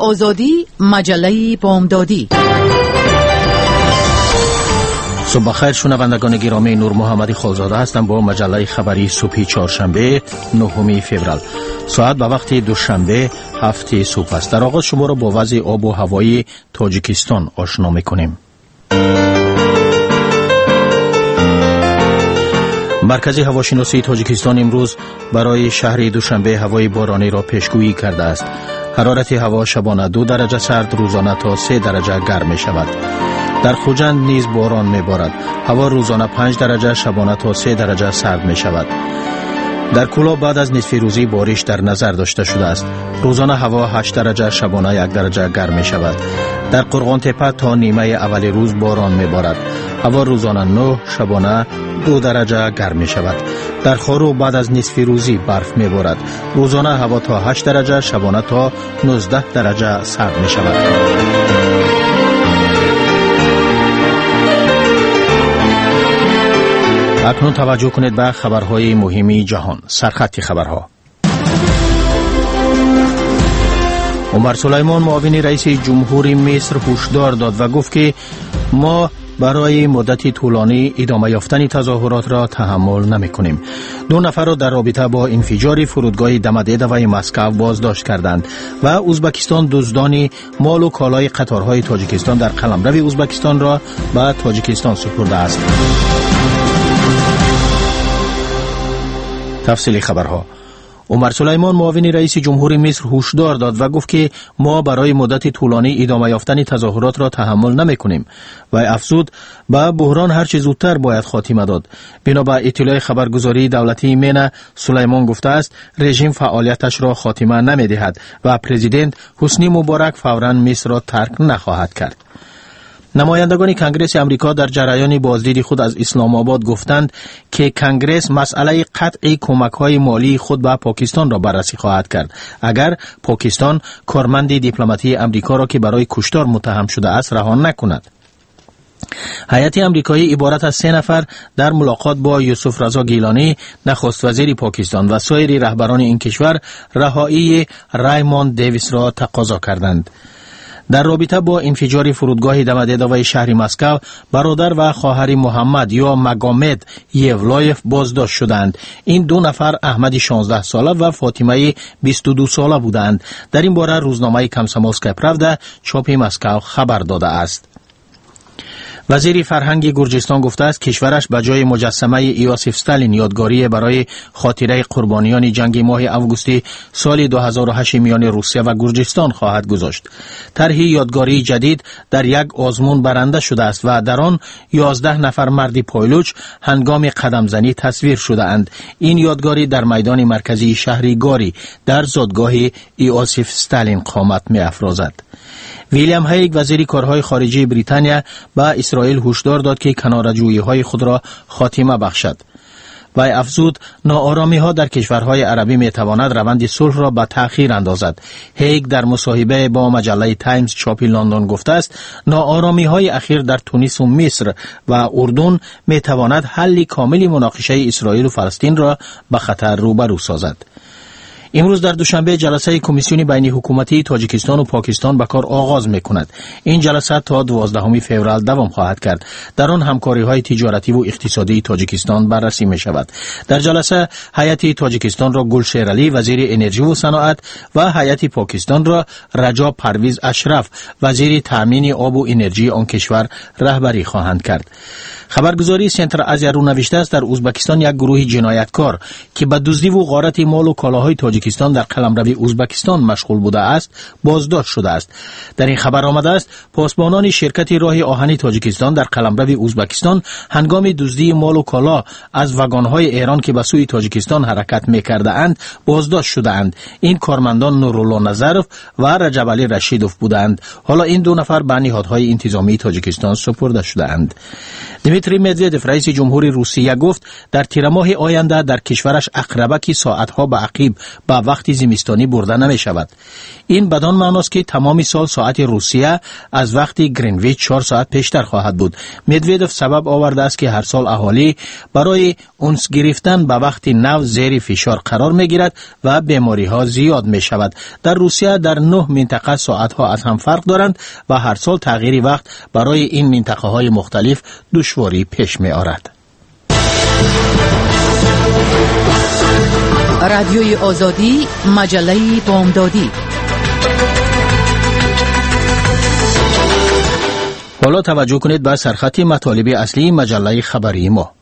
آزادی، مجله بامدادی. صبح بخیر شنوندگان گرامی، نور محمدی خالزاده هستم با مجله خبری صبح چهارشنبه 9 فوریه. ساعت به وقت دوشنبه 7 صبح است. در آغاز شما را با وضع آب و هوای تاجیکستان آشنا می‌کنیم. مرکز هواشناسی تاجیکستان امروز برای شهر دوشنبه هوای بارانی را پیشگویی کرده است. حرارت هوا شبانه 2 درجه سرد، روزانه تا 3 درجه گرم می شود. در خوجند نیز باران می بارد. هوا روزانه 5 درجه، شبانه تا 3 درجه سرد می شود. در کولا بعد از نصف روزی بارش در نظر داشته شده است. روزانه هوا 8 درجه، شبانه 1 درجه گرم می شود. در قرغان تپه تا نیمه اول روز باران می بارد. هوا روزانه 9، شبانه 2 درجه گرم می شود. در خارو بعد از نصف روزی برف می بارد. روزانه هوا تا 8 درجه، شبانه تا 19 درجه سرد می شود. اکنون توجه کنید به خبرهای مهمی جهان. سرخط خبرها. عمر سلیمان معاون رئیس جمهور مصر هشدار داد و گفت که ما برای مدتی طولانی ادامه یافتن تظاهرات را تحمل نمی کنیم. 2 نفر را در رابطه با انفجار فرودگاه دمدیدوی مسکو بازداشت کردند و ازبکستان دزدان مال و کالای قطارهای تاجیکستان در قلمرو ازبکستان را به تاجیکستان سپرده است. تفصیل خبرها. عمر سلیمان معاون رئیس جمهور مصر هشدار داد و گفت که ما برای مدت طولانی ادامه یافتن تظاهرات را تحمل نمی کنیم و افزود به بحران هرچه زودتر باید خاتمه داد. بنا به اطلاع خبرگزاری دولتی مینه، سلیمان گفته است رژیم فعالیتش را خاتمه نمی دهد و پرزیدنت حسنی مبارک فوراً مصر را ترک نخواهد کرد. نمایندگان کنگره امریکا در جریان بازدید خود از اسلام آباد گفتند که کنگره مسئله قطع کمک‌های مالی خود به پاکستان را بررسی خواهد کرد اگر پاکستان کارمند دیپلماتی امریکا را که برای کشتار متهم شده است رها نکند. هیئت امریکایی عبارت از 3 نفر در ملاقات با یوسف رضا گیلانی، نخست وزیر پاکستان و سایر رهبران این کشور رهایی ریموند دیویس را تقاضا کردند. در رابطه با انفجار فرودگاه دمدیدوی شهر مسکو، برادر و خواهر محمد یا مگامد یولایف بازداشت شدند. این 2 نفر احمد 16 ساله و فاطمه 22 ساله بودند. در این باره روزنامه کامسomolskaya pravda چاپ مسکو خبر داده است. وزیر فرهنگ گرجستان گفته است کشورش به جای مجسمه ایوسیف استالین یادگاری برای خاطره قربانیان جنگ ماه اوگوست سال 2008 میان روسیه و گرجستان خواهد گذاشت. طرح یادگاری جدید در یک آزمون برنده شده است و در آن 11 نفر مرد پایلوچ هنگام قدم زنی تصویر شده اند. این یادگاری در میدان مرکزی شهری گاری در زادگاه ایوسیف استالین قامت می افرازد. ویلیام هیگ وزیر کارهای خارجه بریتانیا به اسرائیل هشدار داد که کناره‌جویی‌های خود را خاتمه بخشد و افزود ناآرامی‌ها در کشورهای عربی می‌تواند روند صلح را به تأخیر اندازد. هیگ در مصاحبه با مجله تایمز چاپ لندن گفته است ناآرامی‌های اخیر در تونس و مصر و اردن می‌تواند حل کامل مناقشه اسرائیل و فلسطین را به خطر روبرو سازد. امروز در دوشنبه جلسه کمیسیون بین حکومتی تاجیکستان و پاکستان به کار آغاز می‌کند. این جلسه تا 12 فوریه دوام خواهد کرد. در آن همکاری‌های تجارتی و اقتصادی تاجیکستان بررسی می‌شود. در جلسه هیئت تاجیکستان را گلشیر علی وزیر انرژی و صنعت و هیئت پاکستان را رجا پرویز اشرف وزیر تامین آب و انرژی آن کشور رهبری خواهند کرد. خبرگزاری سنتر آزیا رو نوشته است در ازبکستان یک گروه جنایتکار که به دزدی و غارت مال و کالاهای تاجیکستان در قلمرو ازبکستان مشغول بوده است بازداشت شده است. در این خبر آمده است پاسبانان شرکت راه آهنی تاجیکستان در قلمرو ازبکستان هنگام دزدی مال و کالا از واگن‌های ایران که به سوی تاجیکستان حرکت می‌کرده اند بازداشت شده اند. این کارمندان نورالله نظرف و رجب علی رشیدوف بودند. حالا این 2 نفر به نهادهای انتظامی تاجیکستان سپرده شده اند. دمیتری مدودف رئیس جمهوری روسیه گفت در تیر ماه آینده در کشورش عقربک ساعتها به عقب به وقت زمستانی برده نمی شود. این بدان معناست که تمام سال ساعت روسیه از وقت گرینویچ 4 ساعت پیشتر خواهد بود. مدودف سبب آورده است که هر سال اهالی برای اونس گرفتن به وقت نو زیر فشار قرار می گیرد و بیماری ها زیاد می شود. در روسیه در 9 منطقه ساعت ها از هم فرق دارند و هر سال تغییر وقت برای این منطقه های مختلف دشواری پیش می آرد. رادیوی آزادی، مجله بامدادی. حالا توجه کنید به سرخط مطالب اصلی مجله خبری ما.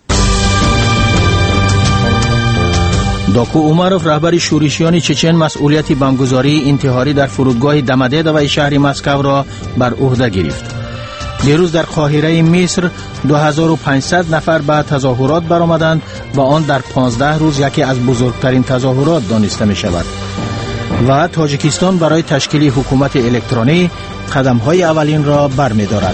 داکو اومروف رهبر شورشیان چچن مسئولیت بمبگذاری انتحاری در فرودگاه دمدیدوی شهر مسکو را بر عهده گرفت. دیروز در قاهره مصر 2500 نفر به تظاهرات برآمدند و آن در 15 روز یکی از بزرگترین تظاهرات دانسته می شود. و تاجیکستان برای تشکیل حکومت الکترونی قدم‌های اولین را برمی‌دارد.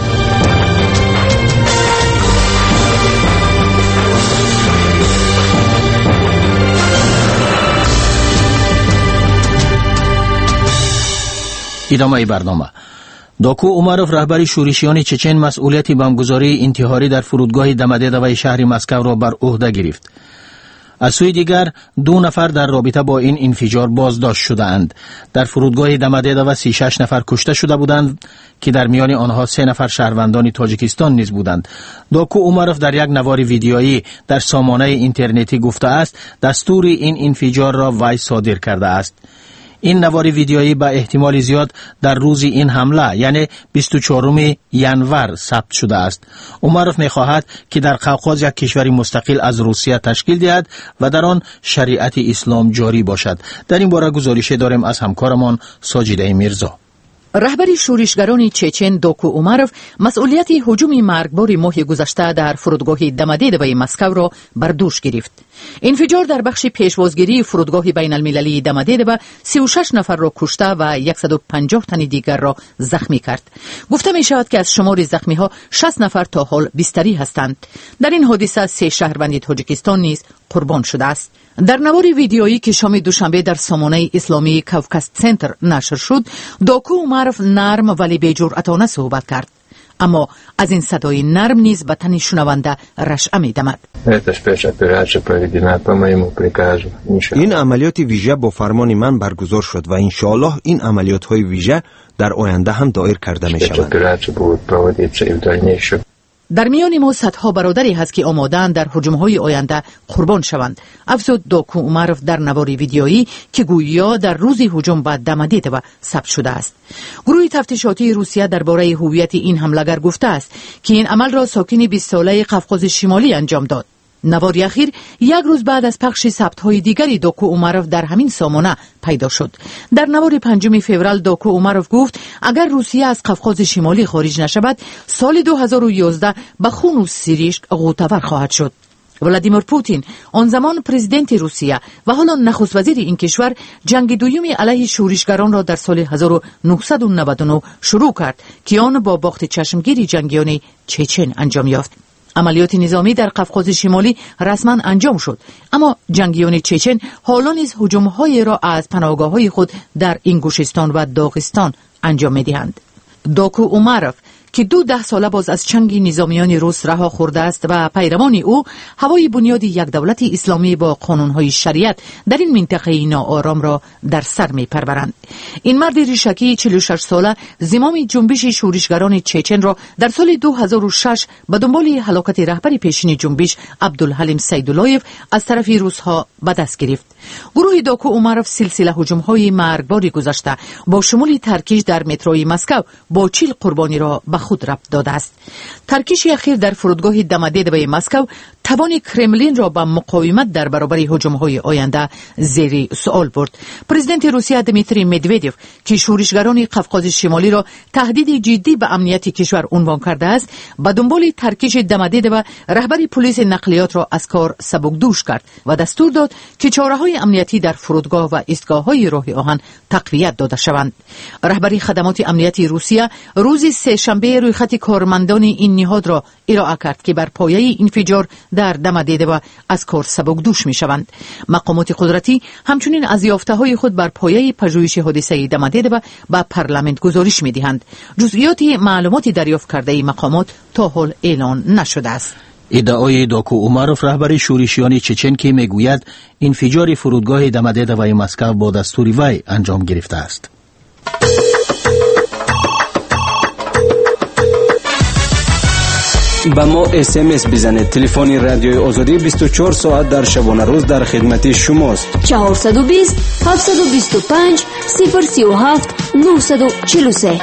ادامه برنامه. داکو اومروف رهبر شورشیان چچن مسئولیت بمبگذاری انتحاری در فرودگاه دمدیدوی شهر مسکو را بر عهده گرفت. از سوی دیگر 2 نفر در رابطه با این انفجار بازداشت شدند. در فرودگاه دمدیدوی 36 نفر کشته شده بودند که در میان آنها 3 نفر شهروندان تاجیکستان نیز بودند. داکو اومروف در یک نوار ویدیویی در سامانه اینترنتی گفته است دستور این انفجار را وی صادر کرده است. این نوار ویدیویی به احتمال زیاد در روز این حمله یعنی 24 ژانویه ثبت شده است. اومروف می‌خواهد که در قوقاز یک کشور مستقل از روسیه تشکیل دهد و در آن شریعت اسلام جاری باشد. در این باره گزارش داریم از همکارمان ساجده میرزا. رهبر شورشگران چچن داکو اومروف مسئولیت هجوم مرگبار ماه گذشته در فرودگاه دمدیدوی مسکو را بر دوش گرفت. انفجار در بخش پیشوازگیری فرودگاه بین المللی دمدیدوی 36 نفر را کشته و 150 تن دیگر را زخمی کرد. گفته می شود که از شمار زخمی ها 60 نفر تا حال بستری هستند. در این حادثه 3 شهروند تاجیکستان نیز قربان شده است. در نوار ویدیویی که شام دوشنبه در سامانه اسلامی کوکاس سنتر نشر شد، داکو اومروف نرم ولی بی‌جرأتانه صحبت کرد. اما از این صدای نرم نیز به تن شنونده رشحه می‌دمد. این عملیات ویژه با فرمان من برگزار شد و انشاءالله این عملیات‌های ویژه در آینده هم دایر کرده می‌شوند. در میان ما صدها برادری هست که آماده‌اند در هجوم‌های آینده قربان شوند. افزود داکو اومروف در نوار ویدیویی که گویا در روز هجوم به دمدیدوی ثبت شده است. گروه تفتیشاتی روسیه درباره هویت این حمله‌گر گفته است که این عمل را ساکن 20 ساله قفقاز شمالی انجام داد. نوار اخیر یک روز بعد از پخش ثبت‌های دیگری داکو اومروف در همین سامانه پیدا شد. در نوار 5 فوریه داکو اومروف گفت اگر روسیه از قفقاز شمالی خارج نشود سال 2011 به خون و سیریشک غوطه‌ور خواهد شد. ولادیمیر پوتین آن زمان پرزیدنت روسیه و حالا نخست وزیر این کشور جنگ دوم علیه شورشگران را در سال 1999 شروع کرد که آن با باخت چشمگیر جنگیان چچن انجام یافت. عملیات نظامی در قفقاز شمالی رسما انجام شد، اما جنگیان چچن حالا نیز هجوم‌های را از پناهگاه‌های خود در اینگوشستان و داغستان انجام می‌دهند. داکو اومروف که 10 ساله باز از چنگ نظامیان روس رها خورده است و پیروان او هوای بنیاد یک دولت اسلامی با قانون‌های شریعت در این منطقه ناآرام را در سر می‌پرورند. این مرد ریشکی 46 ساله زمام جنبش شورشگران چچن را در سال 2006 به دنبال هلاکت رهبر پیشین جنبش عبدالحلیم سیداللهیف از طرف روس‌ها به دست گرفت. گروه داکو اومروف سلسله هجوم‌های مرگباری گذاشته با شمول ترکیش در متروی مسکو با 40 قربانی را به خود ربط داده است. ترکیش اخیر در فرودگاه دمدیدوی مسکو توان کرملین را به مقاومت در برابر هجوم‌های آینده زیر سوال برد. پرزیدنت روسیه دمیتری مدودیف که شورشگران قفقاز شمالی را تهدید جدی به امنیت کشور عنوان کرده است، به دنبال ترکیش دمدید و رهبر پلیس نقلیات را از کار سبکدوش کرد و دستور داد که چاره‌های امنیتی در فرودگاه و ایستگاه‌های راه آهن تقویت داده شوند. رهبری خدمات امنیتی روسیه روز سه‌شنبه رویخط کارمندان این نهاد را ارائه کرد که بر پایه انفجار در دمدیده و از کار سبکدوش می‌شوند. مقامات قدرتی همچنین از یافته‌های خود بر پایه پژوهش حادثه دمدیده و به پارلمان گزارش می‌دهند. جزئیات معلوماتی دریافت کرده مقامات تا حال اعلان نشده است. ادعای داکو اوماروف رهبر شورشیان چچن که میگوید انفجار فرودگاه دمدیده و مسکو با دستور وی انجام گرفته است. با ما SMS بزنید. تلفن رادیوی آزادی 24 ساعت در شبانه روز در خدمت شماست. 420 725 037 943.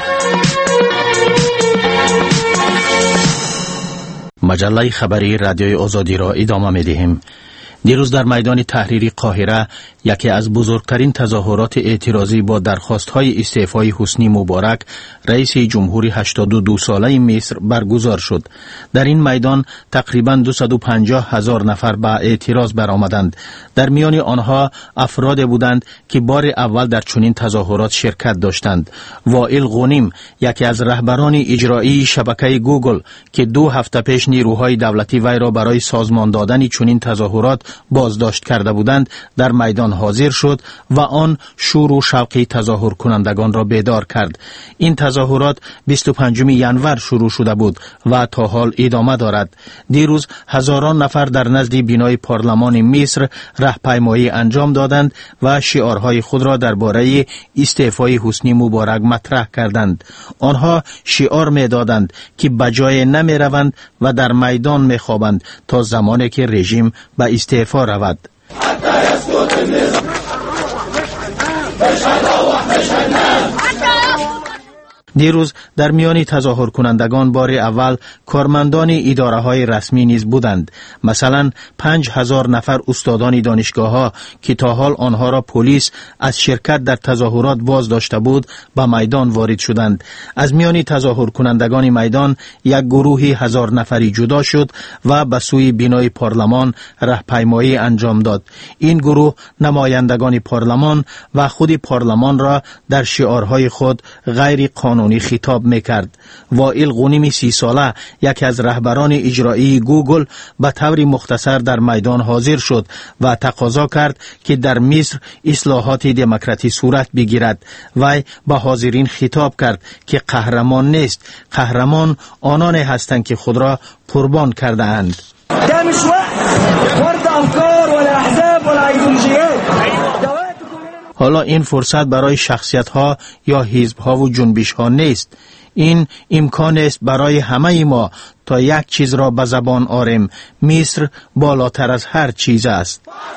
مجله خبری رادیوی آزادی را ادامه می‌دهیم. دیروز در میدان تحریر قاهره یکی از بزرگترین تظاهرات اعتراضی با درخواست‌های استعفای حسنی مبارک رئیس جمهوری 82 ساله مصر برگزار شد. در این میدان تقریباً 250,000 نفر به اعتراض برآمدند. در میان آنها افراد بودند که بار اول در چنین تظاهرات شرکت داشتند. وائل غنیم یکی از رهبران اجرایی شبکه گوگل که 2 هفته پیش نیروهای دولتی وی را برای سازمان دادن چنین تظاهرات بازداشت کرده بودند در میدان حاضر شد و آن شور و شوق تظاهر کنندگان را بیدار کرد. این تظاهرات 25 ژانویه شروع شده بود و تا حال ادامه دارد. دیروز هزاران نفر در نزد بینای پارلمان مصر راهپیمایی انجام دادند و شعارهای خود را درباره استعفای حسنی مبارک مطرح کردند. آنها شعار می‌دادند که بجای نمی‌روند و در میدان می‌خوابند تا زمانی که رژیم به استعفا رود. دیروز در میان تظاهر کنندگان بار اول کارمندان اداره های رسمی نیز بودند. مثلا 5,000 نفر استادان دانشگاه ها که تا حال آنها را پلیس از شرکت در تظاهرات باز داشته بود به میدان وارد شدند. از میان تظاهر کنندگان میدان یک گروهی 1000 نفری جدا شد و به سوی بینای پارلمان راهپیمایی انجام داد. این گروه نمایندگان پارلمان و خود پارلمان را در شعارهای خود غیر قانونی خطاب میکرد. وائل غنیم 30 ساله یکی از رهبران اجرایی گوگل به طور مختصر در میدان حاضر شد و تقاضا کرد که در مصر اصلاحات دموکراتی صورت بگیرد. وی به حاضرین خطاب کرد که قهرمان نیست، قهرمان آنان هستند که خود را قربان کرده اند. حالا این فرصت برای شخصیت ها یا حزب ها و جنبش ها نیست. این امکان است برای همه ما تا یک چیز را به زبان آوریم: مصر بالاتر از هر چیز است.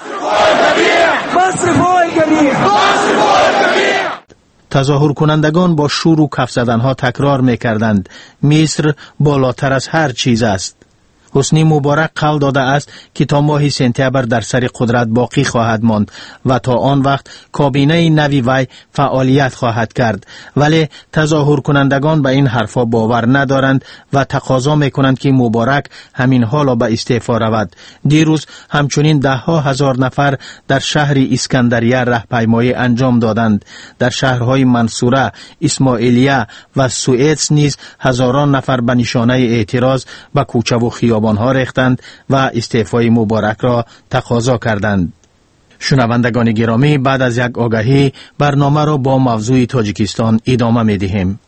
تظاهر کنندگان با شور و کف زدن ها تکرار می کردند: مصر بالاتر از هر چیز است. حسنی مبارک قول داده است که تا ماه سپتامبر در سر قدرت باقی خواهد ماند و تا آن وقت کابینه نوی وی فعالیت خواهد کرد. ولی تظاهر کنندگان به این حرفا باور ندارند و تقاضا میکنند که مبارک همین حالا به استعفا رود. دیروز همچنین 10,000 نفر در شهر اسکندریه راهپیمایی انجام دادند. در شهرهای منصوره، اسماعیلیه و سوئیس نیز هزاران نفر به نشانه اعتراض به کوچه و خیابان ها ریختند و استعفای مبارک را تقاضا کردند. شنوندگان گرامی، بعد از یک آگهی برنامه را با موضوع تاجیکستان ادامه می‌دهیم.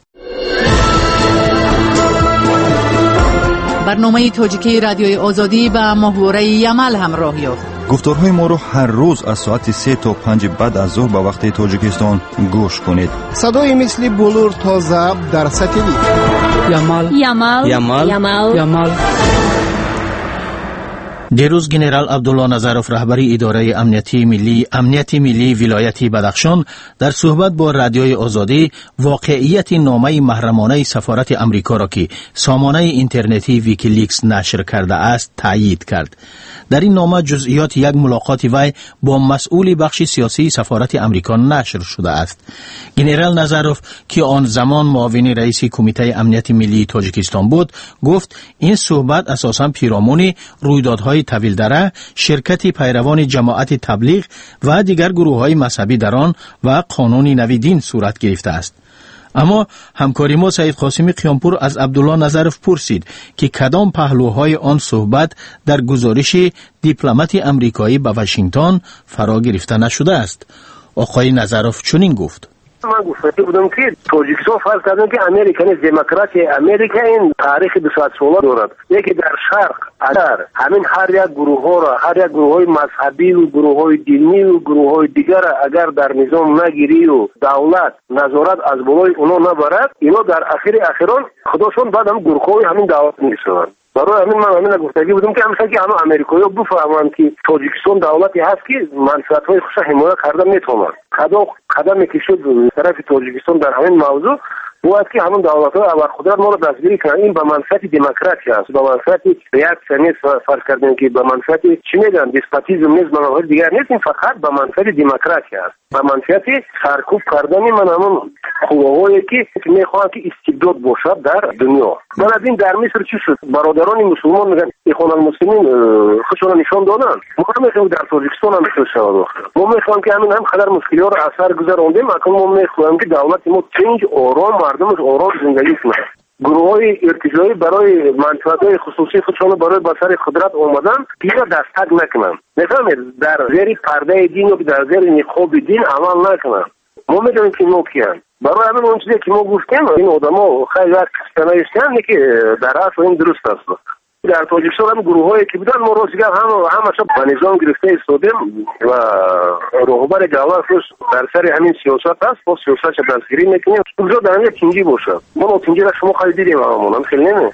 برنامه تاجیکی رادیوی آزادی با محور یمل همراه یافت. گفتارهای ما را هر روز از ساعت 3 تا 5 بعد از ظهر به وقت تاجیکستان گوش کنید. صدای مثل بلور تا ضبط در ساتلیت. یمل. دیروز گنرال عبدالله نظروف رهبری اداره امنیت ملی ولایت بدخشان در صحبت با رادیوی آزادی واقعیت نامه محرمانه سفارت امریکا را که سامانه اینترنتی ویکیلیکس نشر کرده است تایید کرد. در این نامه جزئیات یک ملاقات وی با مسئول بخش سیاسی سفارت امریکا نشر شده است. گنرال نظروف که آن زمان معاون رئیس کمیته امنیت ملی تاجیکستان بود گفت این صحبت اساساً پیرامون رویدادهای طویل دره، شرکت پیروان جماعت تبلیغ و دیگر گروه‌های مذهبی در آن و قانون نوی دین صورت گرفته است. اما همکاری ما سعید قاسمی قیامپور از عبدالله نظروف پرسید که کدام پهلوهای آن صحبت در گزارش دیپلمات امریکایی به واشنگتن فرا گرفته نشده است. آقای نظروف چنین گفت: من گفته بودم که تاجیکستان فرض کردن که امریکا نیست، دموکراسی امریکا این تاریخ 200 ساله دارد. یکی در شرق اگر همین هر یک گروه ها را، هر یک گروه های مذهبی و گروه های دینی و گروه های دیگر اگر در نظام نگیری و دولت نظارت از بالای اونا نبرد، اینا در اخیران خودشون بعد هم گروه های همین دولت میشوند. برای همین من گفتگی بودم که همیشه که همه امریکایی‌ها بفهمند که تاجیکستان دولتی هست که منفعت‌های خودش حمایت کردن میتونن. قدمی که شد طرف تاجیکستان در همین موضوع باید که همون دولت‌های ابرقدرت ما رو دستگیری کنن. این به منفعت دموکراسی است، به منفعت ریاکت نیست. فرض کردن که به منفعت چی میگن دیسپاتیزم نیست، به منفعت دیگر نیست. این فقط به منفعت دموکراسی است، به منفعت سرکوب کردن من همون قوه‌هایی که میخوان که استبداد باشد در دنیا. من از این در مصر چی شد؟ برادران مسلمان میگن اخوان المسلمین خودشون نشان دادن. ما میخوایم در تاجیکستان هم بشه شود. ما میخوایم که همین هم خدر مشکلات رو اثر گذراندیم، اکنون ما میخوایم که دولت ما چنج آرام مردمش آرام زندگی کنه. گروه‌های ارتجاعی برای منفعت‌های خصوصی خودشون برای بسر قدرت اومدن دیگه دستک نکنن. میفهمید؟ در زیر پرده دین و در زیر نقاب دین عمل نکنن. ما میدونیم که ما کیان. برای همین اون چیزی که ما گفتیم این آدما خیلی وقت استنایشتن که در اصل این درست است. در تاجیکستان هم گروه‌هایی که بودن ما روزگار همش به نظام گرفته ایستادیم و رهبر جوابش در سر همین سیاست است. با سیاست دستگیری میکنیم. اونجا در همین تنگی باشه. ما تنگی را شما خیلی دیدیم همون خیلی نه.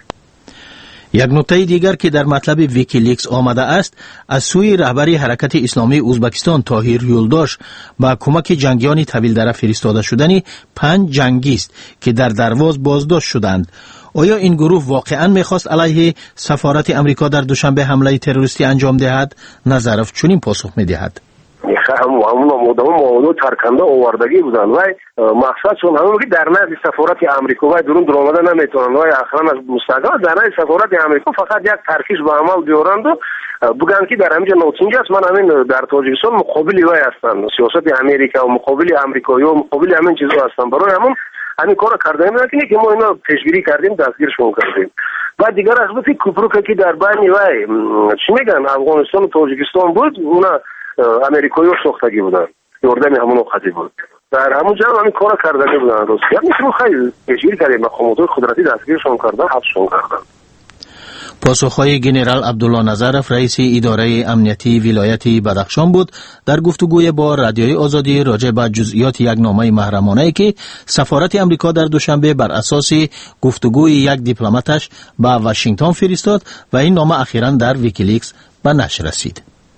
یک نکته دیگر که در مطلب ویکیلیکس آمده است از سوی رهبری حرکت اسلامی ازبکستان طاهر یولداش با کمک جنگیان طویل دره فرستاده شدنی 5 جنگی است که در درواز بازداشت شدند. آیا این گروه واقعا میخواست علیه سفارت امریکا در دوشنبه حمله تروریستی انجام دهد؟ نظروف چنین پاسخ میدهد: همون موضوع ترکنده آوردگی بودن و مقصدشون همون که در نزد سفارت امریکا و درون درآمده نمیتونن و اخرا از مستقل در نزد سفارت امریکا فقط یک ترکیش به عمل بیارند و بگن که در همینجا نوتینج است. من همین در تاجیکستان مقابل وای هستن، سیاست امریکا و مقابل امریکایی و مقابل همین چیزا هستن. برای همین کارو کردیم که ما اینا پیشگیری کردیم، دستگیرشون کردیم. و دیگر از وقتی کوپروک که در بین وای چی میگن افغانستان و تاجیکستان بود، اونا امریکایی ها ساختگی بودن، یاردم همون قضیه بود. در همون جا همین کارو کردنی بودن. درست میشه خیلی پیشگیری کردیم، مقامات قدرتی دستگیرشون کردن، حبسشون کردن. پاسخهای گنرال عبدالله نظروف رئیس اداره امنیتی ولایت بدخشان بود در گفتگوی با رادیوی آزادی راجع به جزئیات یک نامه محرمانه‌ای که سفارت امریکا در دوشنبه بر اساس گفتگوی یک دیپلماتش به واشنگتن فرستاد و این نامه اخیراً در ویکیلیکس به نشر رسید.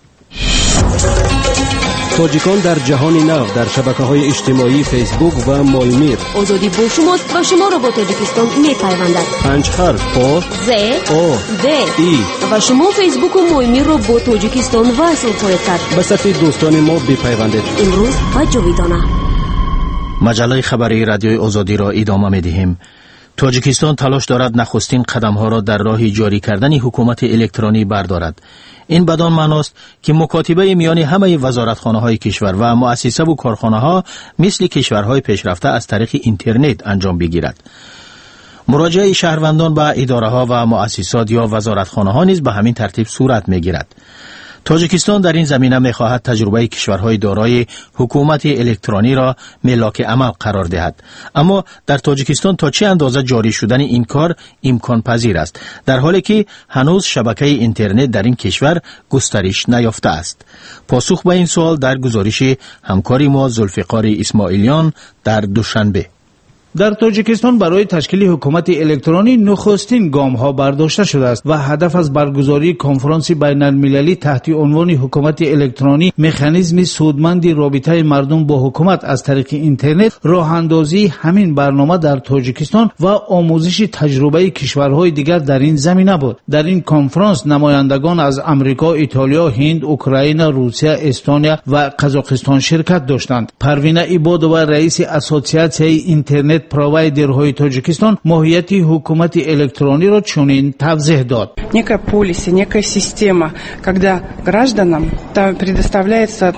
تاجیکان در جهان نو در شبکه‌های اجتماعی فیسبوک و مایمیر. آزادی با شماست و شما را با تاجیکستان می‌پیوندد. 5 حرف آ ز او د ای و شما فیسبوک و مایمیر را با تاجیکستان وصل خواهید کرد. به صفحه دوستان ما بپیوندید. امروز و جاویدانه. مجله خبری رادیوی آزادی را ادامه می‌دهیم. تاجیکستان تلاش دارد نخستین قدم‌ها را در راه جاری کردن حکومت الکترونی بردارد. این بدان معناست که مکاتبه میان همه وزارتخانه‌های کشور و مؤسسه و کارخانه‌ها مثل کشورهای پیشرفته از طریق اینترنت انجام بگیرد. مراجعه شهروندان به اداره‌ها و مؤسسات یا وزارتخانه‌ها نیز به همین ترتیب صورت می‌گیرد. تاجیکستان در این زمینه می‌خواهد تجربه کشورهای دارای حکومت الکترونی را ملاک عمل قرار دهد. اما در تاجیکستان تا چه اندازه جاری شدن این کار امکان پذیر است، در حالی که هنوز شبکه اینترنت در این کشور گسترش نیافته است؟ پاسخ به این سوال در گزارش همکاری ما ذوالفقار اسماعیلیان در دوشنبه. در تاجیکستان برای تشکیل حکومت الکترونی نخستین گام‌ها برداشته شده است و هدف از برگزاری کنفرانس بین‌المللی تحت عنوان حکومت الکترونی مکانیزم سودمند رابطه مردم با حکومت از طریق اینترنت راه‌اندازی همین برنامه در تاجیکستان و آموزش تجربه کشورهای دیگر در این زمینه بود. در این کنفرانس نمایندگان از امریکا، ایتالیا، هند، اوکراین، روسیه، استونیا و قزاقستان شرکت داشتند. پروینه ایبادова رئیس اسوسیاسیون اینترنت پرووایدرهای تاجیکستان ماهیت حکومت الکترونی را چنین توضیح داد. Некая полиси, некая система, когда гражданам предоставляется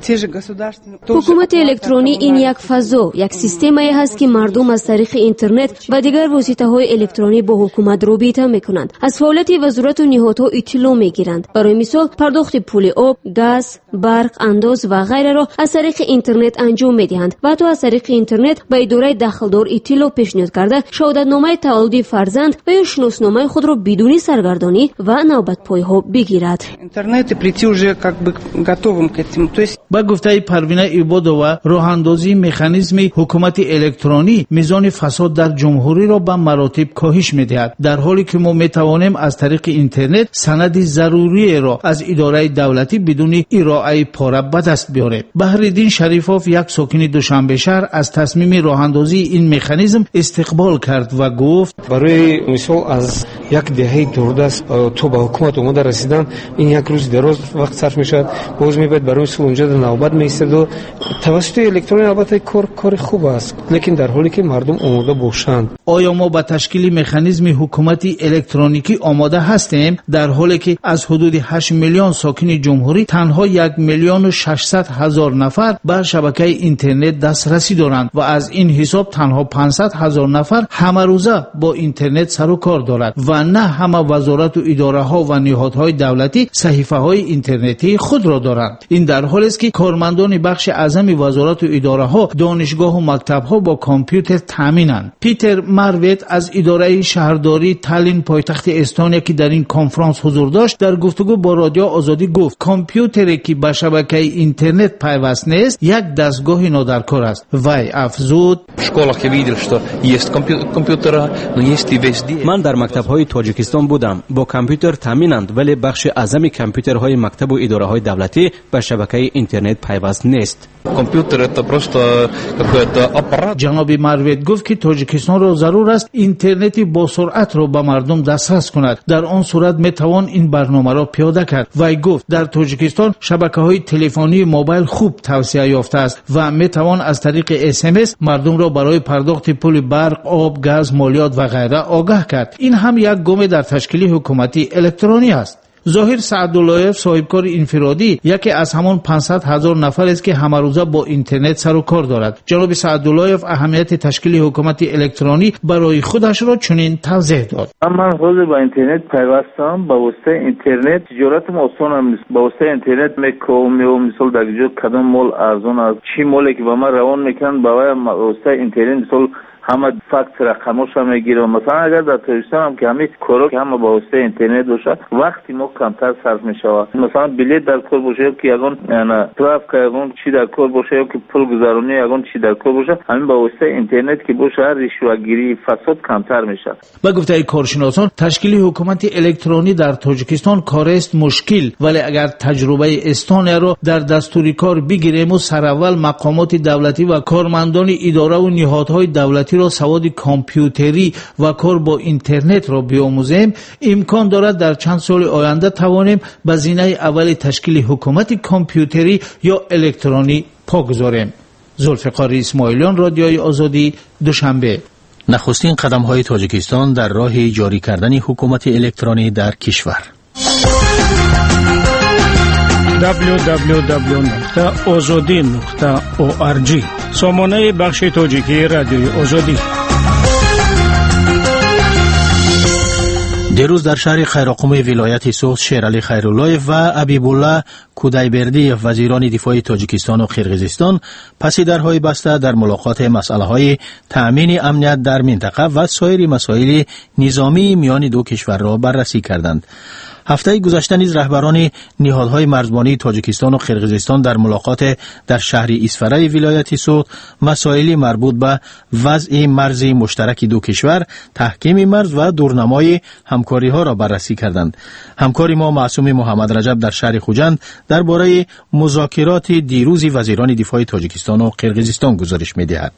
حکومت الکترونی این یک فضا، یک سیستمی هست که مردم از طریق اینترنت و دیگر واسطه‌های الکترونی با حکومت رابطه میکنند. از فعالیت وزارت و نهادها اطلاع میگیرند. برای مثال پرداخت پول آب، گاز، برق، انداز و غیره را از طریق اینترنت انجام میدهند و تو از طریق اینترنت به اداره دخلدار اطلاع پیشنهاد کرده شهادتنامه تولد فرزند و یا شناسنامه خود را بدون سرگردانی و نوبت پایها بگیرد. اینترنت прийти уже как бы готовым к этому. То есть با گفته پروینه ایبادова راه‌اندازی مکانیزم حکومت الکترونی میزان فساد در جمهوری را به مراتب کاهش می‌دهد، در حالی که ما می‌توانیم از طریق اینترنت سند ضروری را از اداره دولتی بدون ارائه پاره به دست بیاریم. بهرالدین شریفوف یک ساکن دوشنبه شهر از تصمیم راه‌اندازی این مکانیزم استقبال کرد و گفت برای مثال از یک دهه دوردست تو به حکومت اومده رسیدن این یک روز دراز وقت صرف می‌شود، باز می‌باید برای اونجا نوبت می‌ایستد و توسط الکترونی البته کار خوب است، لیکن در حالی که مردم آماده باشند. آیا ما به تشکیل مکانیزم حکومتی الکترونیکی آماده هستیم؟ در حالی که از حدود 8 میلیون ساکن جمهوری تنها 1,600,000 نفر به شبکه اینترنت دسترسی دارند و از این حساب تنها 500,000 نفر همه روزه با اینترنت سر و کار دارند و نه همه وزارت و اداره ها و نهادهای دولتی صحیفه های اینترنتی خود را دارند. این در حالی است که کارمندان بخش اعظم وزارت و اداره ها، دانشگاه و مکتب ها با کامپیوتر تامینند. پیتر مارویت از اداره شهرداری تالین پایتخت استونیا که در این کنفرانس حضور داشت در گفتگو با رادیو آزادی گفت کامپیوتری که به شبکه اینترنت پیوست نیست یک دستگاه نادرکار است. وی افزود من در مکتب های تاجیکستان بودم، با کامپیوتر تامینند ولی بخش اعظم کامپیوترهای مکتب و اداره های دولتی به شبکه اینترنت پیوست نیست. جناب مارویت گفت که تاجیکستان را ضرور است اینترنت با سرعت را به مردم دسترس کند، در آن صورت میتوان این برنامه را پیاده کرد. وی گفت در تاجیکستان شبکه‌های تلفنی موبایل خوب توسعه یافته است و میتوان از طریق SMS مردم را برای پرداخت پول برق، آب، گاز، مالیات و غیره آگاه کرد. این هم یک گام در تشکیل حکومتی الکترونی است. ظاهر سعداللهیف صاحبکار انفرادی یکی از همان 500,000 نفر است که همه روزه با اینترنت سر و کار دارد. جناب سعداللهیف اهمیت تشکیل حکومت الکترونی برای خودش را چنین توضیح داد. من خود با اینترنت پیوستم، با واسطه اینترنت تجارتم آسان هم نیست. با واسطه اینترنت میگم مثلا در جو کدام مال ارزان است، چی مالی که با من روان میکنن با واسطه اینترنت مثلا همه فکت رقماش هم میگیره. مثلا اگر در تاجیکستان هم که همه کارا که همه با واسطه اینترنت باشه وقتی ما کمتر صرف میشود. مثلا بلیط در کار باشه یا که یگان تراف که یگان چی در کار باشه یا که پول گذرانی یگان چی در کار باشه همین با واسطه اینترنت که باشه رشوه‌گیری فساد کمتر میشه. با گفته کارشناسان تشکیل حکومت الکترونی در تاجیکستان کار است مشکل، ولی اگر تجربه استونیا را در دستور کار بگیریم و سراول مقامات دولتی و کارمندان اداره و نهادهای دولتی را سواد کامپیوتری و کار با اینترنت را بیاموزیم، امکان دارد در چند سال آینده توانیم به زینه اول تشکیل حکومت کامپیوتری یا الکترونی پا گذاریم. ذوالفقار اسماعیلیان، رادیوی آزادی، دوشنبه. نخستین قدم‌های تاجیکستان در راه جاری کردن حکومت الکترونی در کشور. www.azadi.org سامانه بخش تاجیکی رادیوی آزادی. دیروز در شهر خیراقوم ولایت سوخت شیرعلی خیراللهیف و ابیبالله کودایبردی وزیران دفاع تاجیکستان و قرقیزستان پس درهای بسته در ملاقات مسئله‌های تأمین امنیت در منطقه و سایر مسائل نظامی میان دو کشور را بررسی کردند. هفته گذشته نیز رهبران نهادهای مرزبانی تاجیکستان و قرقیزستان در ملاقات در شهر اسفره ولایت سوغد مسائل مربوط به وضع مرز مشترک دو کشور، تحکیم مرز و دورنمای همکاری ها را بررسی کردند. همکار ما معصوم محمد رجب در شهر خوجند درباره مذاکرات دیروز وزیران دفاع تاجیکستان و قرقیزستان گزارش می‌دهد.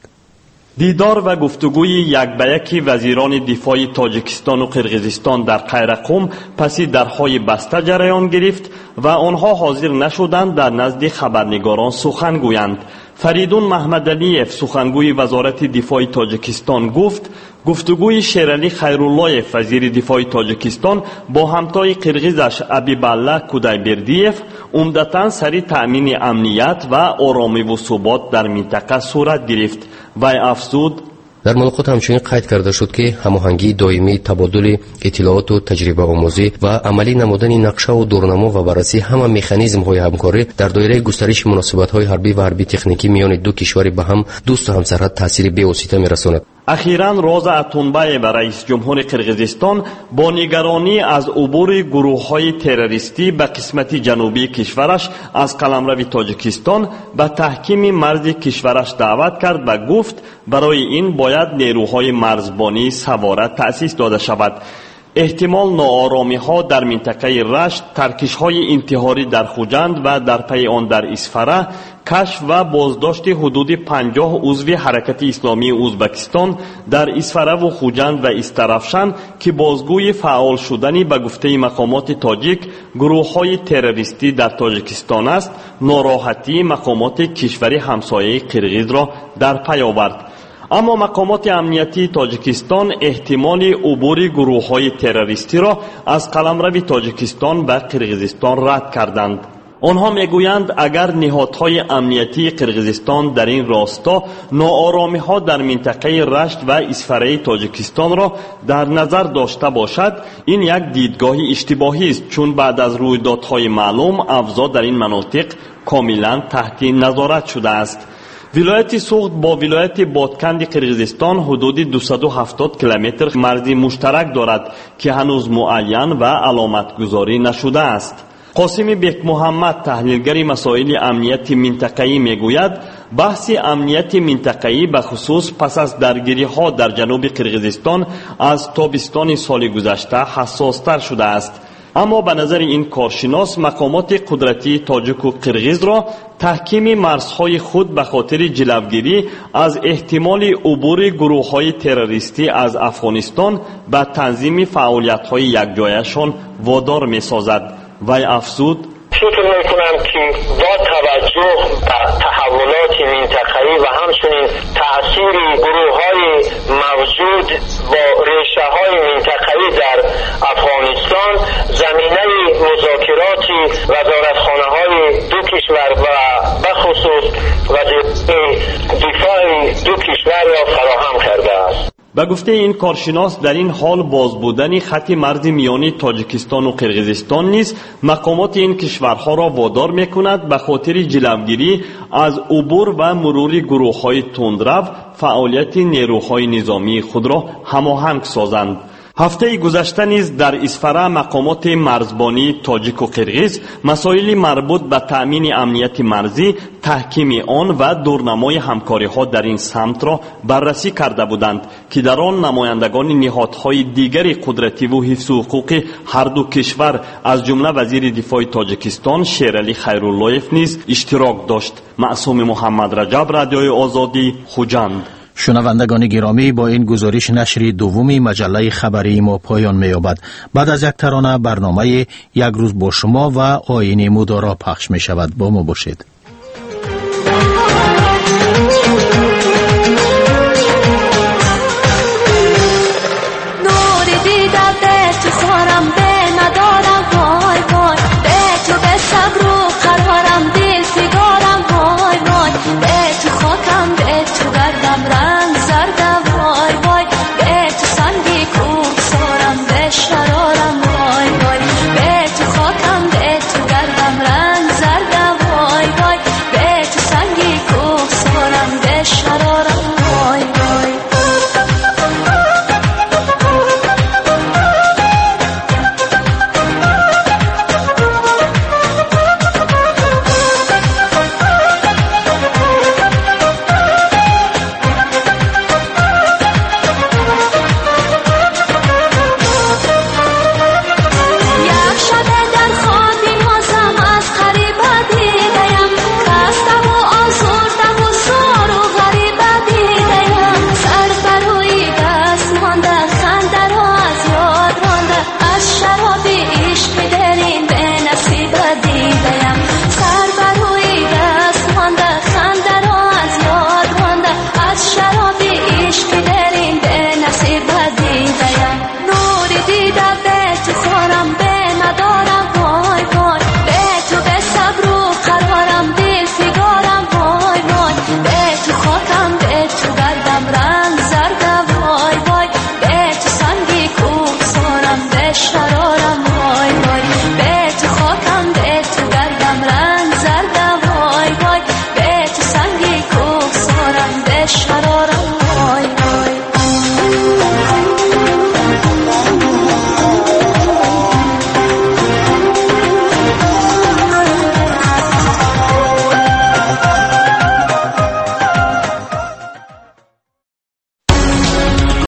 دیدار و گفتگوی یک به یک وزیران دفاع تاجیکستان و قرقیزستان در قیرقم پسی درهای بسته جریان گرفت و آنها حاضر نشدند در نزد خبرنگاران سخن گویند. فریدون محمدعلیف سخنگوی وزارت دفاع تاجیکستان گفت گفتگوی شیرعلی خیراللهیف وزیر دفاع تاجیکستان با همتای قرقیزش ابیبالله کودایبردیف عمدتاً سر تأمین امنیت و آرامی و ثبات در منطقه صورت گرفت. وی افزود در ملاقات همچنین قید کرده شد که هماهنگی دائمی، تبادل اطلاعات و تجربه آموزی و عملی نمودن نقشه و دورنما و بررسی همه مکانیزم های همکاری در دایره گسترش مناسبات های حربی و حربی تکنیکی میان دو کشور به هم دوست و همسرحد تاثیر بی‌واسطه می‌رساند. اخیراً روزا اتونبایو رئیس جمهور قرقیزستان با نگرانی از عبور گروه‌های تروریستی به قسمت جنوبی کشورش از قلمرو تاجیکستان به تحکیم مرز کشورش دعوت کرد و گفت برای این باید نیروهای مرزبانی سواره تأسیس داده شود. احتمال ناآرامی ها در منطقه رشت، ترکش های انتحاری در خوجند و در پی آن در اسفره، کشف و بازداشت حدود 50 عضو حرکت اسلامی ازبکستان در اسفره و خوجند و استرفشن که بازگوی فعال شدنی به گفته مقامات تاجیک گروه های تروریستی در تاجیکستان است، ناراحتی مقامات کشور همسایه قرقیز را در پی آورد. اما مقامات امنیتی تاجیکستان احتمال عبور گروه‌های تروریستی را از قلمرو تاجیکستان به قرقیزستان رد کردند. آنها میگویند اگر نهادهای امنیتی قرقیزستان در این راستا ناآرامی‌ها در منطقه رشت و اسفره تاجیکستان را در نظر داشته باشد، این یک دیدگاه اشتباهی است، چون بعد از رویدادهای معلوم اوضاع در این مناطق کاملا تحت نظارت شده است. ولایت سوغد با ولایت بادکند قرقیزستان حدود 270 کیلومتر مرزی مشترک دارد که هنوز معین و علامت گذاری نشده است. قاسم بیک محمد تحلیلگر مسائل امنیت منطقه‌ای میگوید بحث امنیت منطقه‌ای به خصوص پس از درگیری ها در جنوب قرقیزستان از تابستان سال گذشته حساستر شده است. اما به نظر این کارشناس مقامات قدرتی تاجیک و قرقیز را تحکیم مرزهای خود به خاطر جلوگیری از احتمال عبور گروه‌های تروریستی از افغانستان به تنظیم فعالیت‌های یکجایشان وادار می‌سازد. وی افزود فکر میکنم که با توجه به تحولات منطقه‌ای و همچنین تأثیر گروه‌های موجود با ریشه‌های منطقه‌ای در افغانستان زمینه مذاکرات وزارتخانه‌های دو کشور و به خصوص وزارت دفاع دو کشور را فراهم کرده است. به گفته این کارشناس در این حال باز بودن خط مرز میانی تاجیکستان و قرقیزستان نیز مقامات این کشورها را وادار میکند به خاطر جلوگیری از عبور و مرور گروه‌های تندرو فعالیت نیروهای نظامی خود را هماهنگ سازند. هفته گذشته نیز در اسفره مقامات مرزبانی تاجیک و قرقیز مسائل مربوط به تأمین امنیت مرزی، تحکیم آن و دورنمای همکاری ها در این سمت را بررسی کرده بودند که در آن نمایندگان نهادهای دیگر قدرتی و حفظ حقوق هر دو کشور از جمله وزیر دفاع تاجیکستان شیرعلی خیراللهیف نیز اشتراک داشت. معصوم محمد رجب، رادیوی آزادی، خوجند. شنوندگان گرامی، با این گزارش نشر دومی مجله خبری ما پایان می‌یابد. بعد از یک ترانه برنامه یک روز با شما و آیین مدارا پخش می شود. با ما باشید.